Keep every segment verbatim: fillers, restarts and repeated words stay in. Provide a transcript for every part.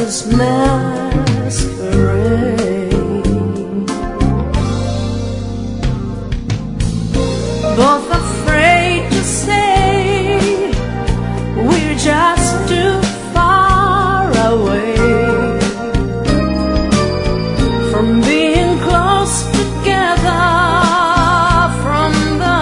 this masquerade. Both afraid to say we're just too far away from being close together from the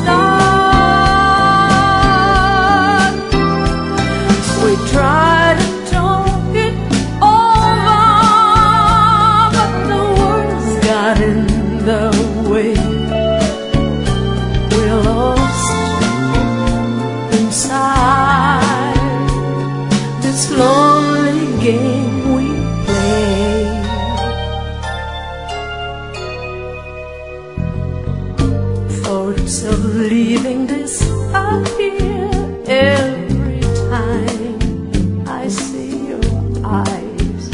start. We try to talk it over, but the words got in the way. We're lost inside this lonely game we play. Thoughts of leaving this appear every time I see your eyes.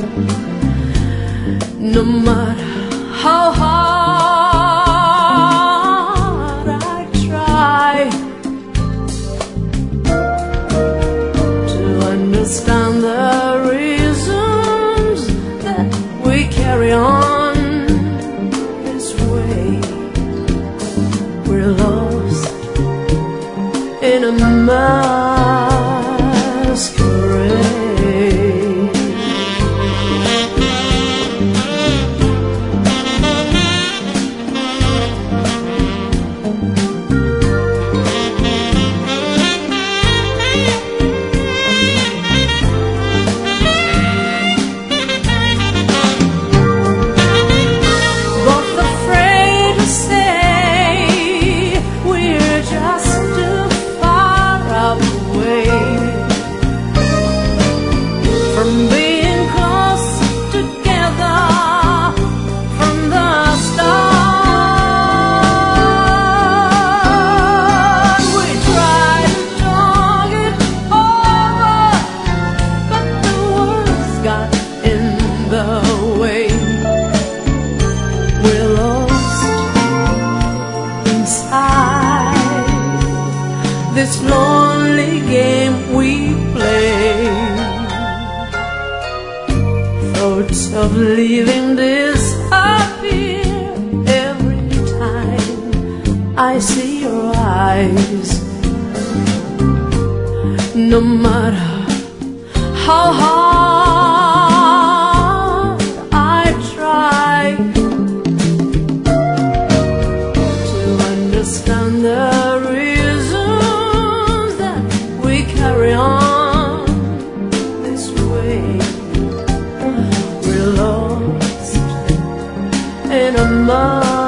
No matter how hard I try to understand the reasons that we carry on this way, we're lost in a masquerade. Both afraid to say we're just too far away from being close together from the start. We try to talk it over, but the words got in the way. We're lost inside this lonely game we play. Thoughts of leaving disappear every time I see your eyes. No matter how hard I try to understand the reasons that we carry on this way, we're lost in a mud